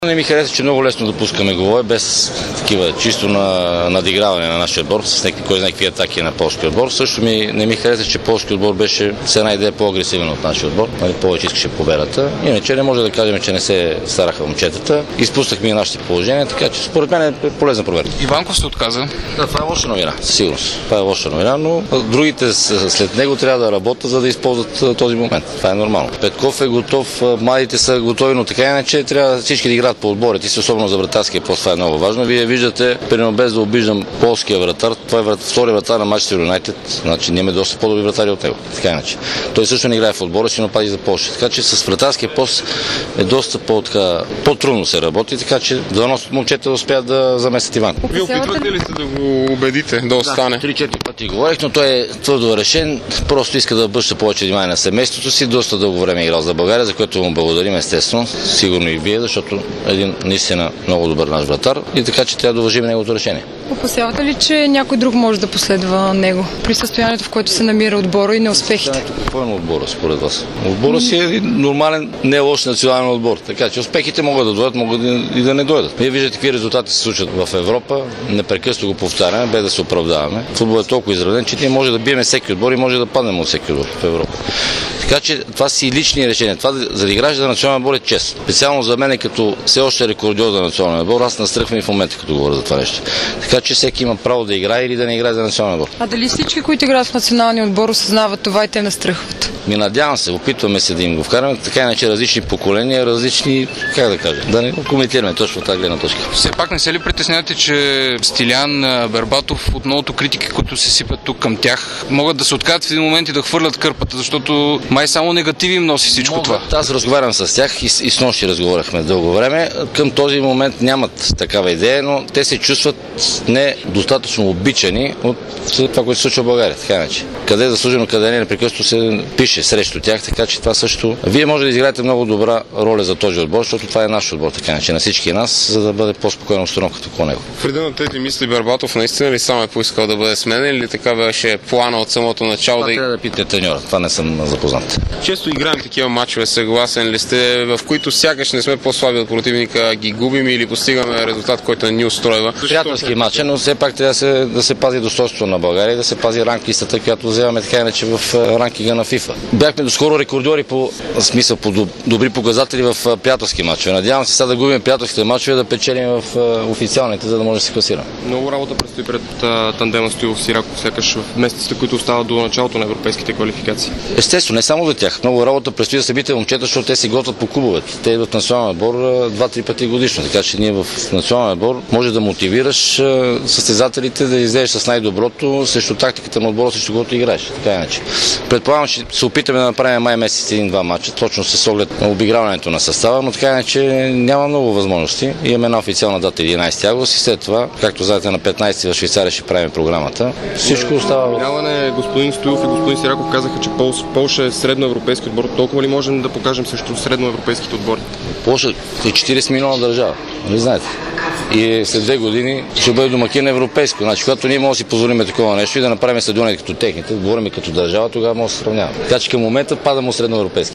Не ми хареса, че много лесно да пускаме голове без такива чисто надиграване на нашия отбор с кой знае какви атаки на полския отбор. Също не ми хареса, че полския отбор беше с една идея по-агресивен от нашия отбор. Повече искаше победата. Иначе не може да кажем, че не се стараха момчетата. Изпуснахме и нашите положения, така че според мен е полезна проверка. Иванков се отказа. Да, това е лоша новина, със сигурност. Това е лоша новина, но другите след него трябва да работят, за да използват този момент. Това е нормално. Петков е готов, младите са готови, но така иначе трябва всички да играят по отборите си, особено за вратарския пост. Това е много важно. Вие виждате, примерно без да обиждам полския вратар, това е втори вратар на Манчестър Юнайтед, значи ние имаме доста по-добри вратари от него. Така иначе. Той също не играе в отбора си, но пази за Полша. Така че с вратарския пост е доста по-трудно се работи, така че дано момчета да успеят да заместят Иван. Вие опитвате ли се да го убедите да остане? Да, 3-4 пъти говорих, но той е твърдо решен. Просто иска да обръща повече внимание на семейството си. Доста дълго време е играл за България, за което му благодарим естествено. Сигурно и вие, защото един наистина много добър наш вратар и така, че трябва да уважим неговото решение. Опасявате ли, че някой друг може да последва него при състоянието, в което се намира отбора и неуспехите? Какво е на отбора според вас? Отбора си е нормален, не лош национален отбор. Така че успехите могат да дойдат, могат и да не дойдат. Вие виждате какви резултати се случват в Европа. Непрекъснато го повтаряме, без да се оправдаваме. Футбол е толкова изравнен, че ние може да биеме всеки отбор и може да паднем от всеки отбор в Европа. Така че това си лични решения. Това за да играеш за национален отбор е чест. Специално за мен, като все още рекордьор за национален отбор, аз настръхвам и в момента, като говоря за това нещо. Така че всеки има право да играе или да не играе за национален отбор. А дали всички, които играят в националния отбор, осъзнават това и те настръхват? Надявам се, опитваме се да им го вкараме, така иначе различни поколения, различни, как да кажа, да не коментираме точно тази гледна точка. Все пак не се ли притеснявате, че Стилян, Бербатов от многото критики, които се сипят тук към тях, могат да се откажат в един момент и да хвърлят кърпата, защото май само негативи им носи всичко това? Аз разговарям с тях и с нощи разговаряхме дълго време. Към този момент нямат такава идея, но те се чувстват недостатъчно обичани от това, което се случва в България. Така иначе. Къде е заслужено, къде не, непрекъснато се пише срещу тях, така че това също. Вие може да изиграете много добра роля за този отбор, защото това е наш отбор, така иначе на всички нас, за да бъде по-спокойна обстановката около него. Преди на тези мисли Бербатов наистина ли сам е поискал да бъде сменен или така беше плана от самото начало? Това трябва да питате треньора, това не съм запознат. Често играем такива мачове, съгласен ли сте, в които сякаш не сме по-слаби от противника, ги губим или постигаме резултат, който не ни устройва? Приятелски мач, но все пак трябва да се пази достойнството на България и да се пази ранглистата, която вземаме така иначе в ранкинга на FIFA. Бяхме доскоро рекордьори по добри показатели в приятелски мачове. Надявам се сега да губим приятелските мачове, да печелим в официалните, за да може да се класираме. Много работа предстои пред тандема Стоилов Сираков, сякаш в месеците, които остават до началото на европейските квалификации. Естествено, не само за тях. Много работа предстои да се бите момчета, защото те си готвят по клубовете. Те идват в национален отбор 2-3 пъти годишно. Така че ние в национален отбор може да мотивираш състезателите да излезеш с най-доброто срещу тактиката на отбора, срещу който играеш. Така иначе. Предполагам, че се опитаме да направим май месец 1-2 мача, точно с оглед на обиграването на състава, но така иначе няма много възможности. Имаме една официална дата 11 август и след това, както знаете, на 15 в Швейцария ще правим програмата. Всичко остава. Минаване господин Стоилов и господин Сираков казаха, че Полша е средноевропейски отбор. Толкова ли можем да покажем също средноевропейските отбори? Полша е 40 милиона държава, нали знаете? И след 2 години ще бъде домакин европейско. Значи, когато ние можем да си позволим такова нещо и да направим стадиони като техните, да говорим като държава, тогава може да се сравняваме. Така че към момента падаме от средноевропейски.